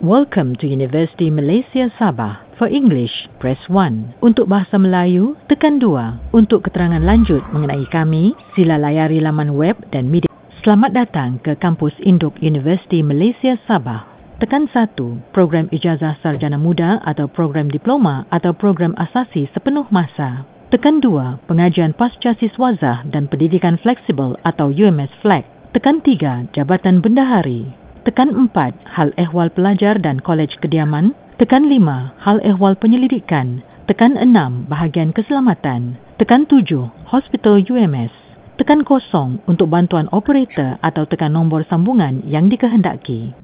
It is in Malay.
Welcome to University Malaysia Sabah. For English, press 1. Untuk bahasa Melayu, tekan 2. Untuk keterangan lanjut mengenai kami, sila layari laman web dan media. Selamat datang ke kampus induk Universiti Malaysia Sabah. Tekan 1. Program Ijazah Sarjana Muda atau program diploma atau program asasi sepenuh masa. Tekan 2. Pengajian pasca siswazah dan pendidikan fleksibel atau UMS Flex. Tekan 3. Jabatan Bendahari. Tekan 4. Hal ehwal pelajar dan kolej kediaman. Tekan 5. Hal ehwal penyelidikan. Tekan 6. Bahagian keselamatan. Tekan 7. Hospital UMS. Tekan 0 untuk bantuan operator atau tekan nombor sambungan yang dikehendaki.